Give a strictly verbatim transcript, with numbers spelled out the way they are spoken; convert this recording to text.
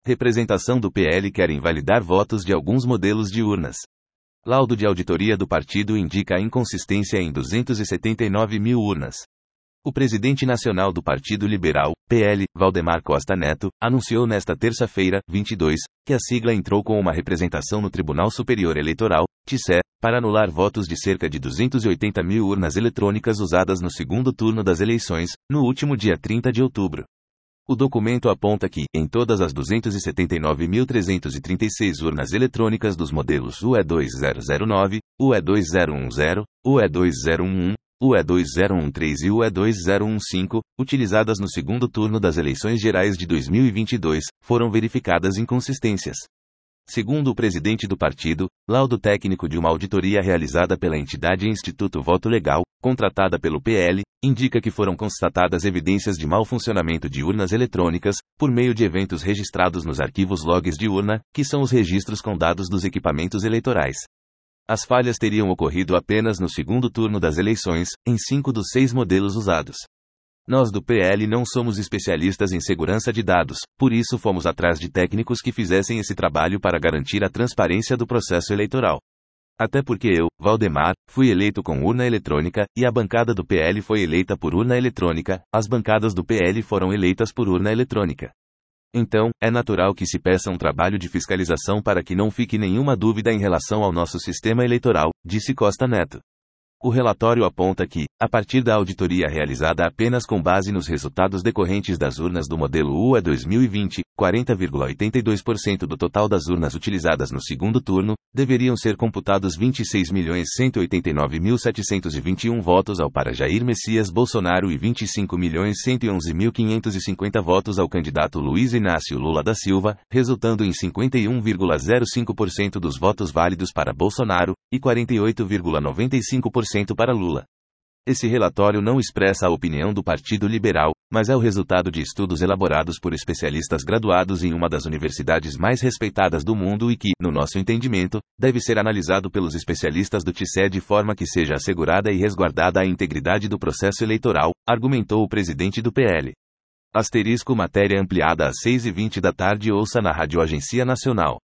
Representação do P L quer invalidar votos de alguns modelos de urnas. Laudo de auditoria do partido indica a inconsistência em duzentas e setenta e nove mil urnas. O presidente nacional do Partido Liberal, P L, Valdemar Costa Neto, anunciou nesta terça-feira, vinte e dois, que a sigla entrou com uma representação no Tribunal Superior Eleitoral, T S E, para anular votos de cerca de duzentas e oitenta mil urnas eletrônicas usadas no segundo turno das eleições, no último dia trinta de outubro. O documento aponta que, em todas as duzentas e setenta e nove mil trezentas e trinta e seis urnas eletrônicas dos modelos U E dois mil nove, U E dois mil dez, U E dois mil onze, U E dois mil treze e U E dois mil quinze, utilizadas no segundo turno das eleições gerais de dois mil e vinte e dois, foram verificadas inconsistências. Segundo o presidente do partido, laudo técnico de uma auditoria realizada pela entidade Instituto Voto Legal, contratada pelo P L, indica que foram constatadas evidências de mau funcionamento de urnas eletrônicas, por meio de eventos registrados nos arquivos logs de urna, que são os registros com dados dos equipamentos eleitorais. As falhas teriam ocorrido apenas no segundo turno das eleições, em cinco dos seis modelos usados. Nós do P L não somos especialistas em segurança de dados, por isso fomos atrás de técnicos que fizessem esse trabalho para garantir a transparência do processo eleitoral. Até porque eu, Valdemar, fui eleito com urna eletrônica, e a bancada do P L foi eleita por urna eletrônica, as bancadas do P L foram eleitas por urna eletrônica. Então, é natural que se peça um trabalho de fiscalização para que não fique nenhuma dúvida em relação ao nosso sistema eleitoral, disse Costa Neto. O relatório aponta que, a partir da auditoria realizada apenas com base nos resultados decorrentes das urnas do modelo U E dois mil e vinte, quarenta vírgula oitenta e dois por cento do total das urnas utilizadas no segundo turno, deveriam ser computados vinte e seis milhões cento e oitenta e nove mil setecentos e vinte e um votos ao para Jair Messias Bolsonaro e vinte e cinco milhões cento e onze mil quinhentos e cinquenta votos ao candidato Luiz Inácio Lula da Silva, resultando em cinquenta e um vírgula zero cinco por cento dos votos válidos para Bolsonaro, e quarenta e oito vírgula noventa e cinco por cento para Lula. Esse relatório não expressa a opinião do Partido Liberal, mas é o resultado de estudos elaborados por especialistas graduados em uma das universidades mais respeitadas do mundo e que, no nosso entendimento, deve ser analisado pelos especialistas do T S E de forma que seja assegurada e resguardada a integridade do processo eleitoral, argumentou o presidente do P L. Asterisco matéria ampliada às seis e vinte da tarde ouça na Rádio Agência Nacional.